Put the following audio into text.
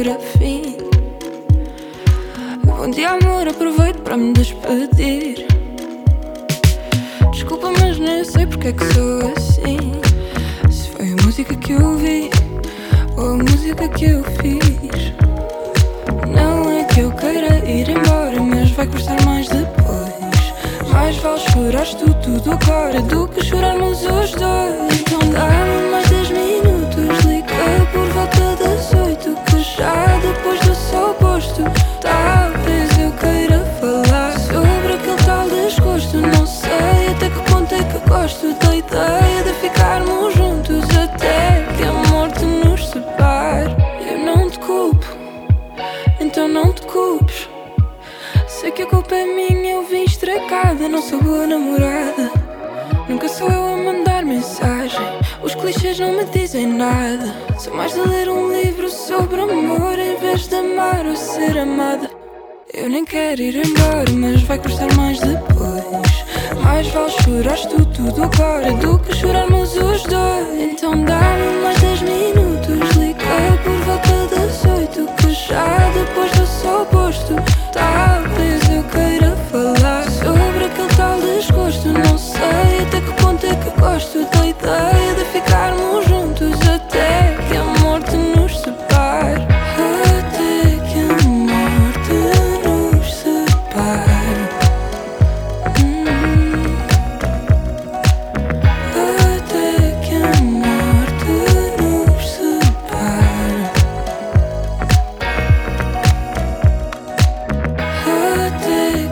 amor a fim. Bom dia, amor, aproveito para me despedir. Desculpa, mas nem sei porque é que sou assim. Se foi a música que eu ouvi ou a música que eu fiz. Não é que eu queira ir embora, mas vai custar mais depois. Mais vale chorares tu tudo agora do que chorarmos os dois. Então dá-me mais 10 minutos, liga por volta das 8, que já depois do sol posto talvez eu queira falar sobre aquele tal desgosto. Não sei até que ponto é que gosto da ideia de ficarmos juntos até que a morte nos separe. Eu não te culpo, então não te culpes. Sei que a culpa é minha, eu vim estragada. Não sou boa namorada, nunca sou eu a mandar mensagem. Os clichês não me dizem nada. Sou mais de ler um livro sobre amor em vez de amar ou ser amada. Eu nem quero ir embora, mas vai custar mais depois. Mais vale chorares tu tudo agora do que chorarmos os dois. Então dá-me mais 10 minutos, liga por volta das 8, que já depois do sol posto talvez eu queira falar sobre aquele tal desgosto. Não sei até que ponto é que gosto da ideia de ficarmos juntos até que a morte nos separe. Até que a morte nos separe. Até que a morte nos separe. Até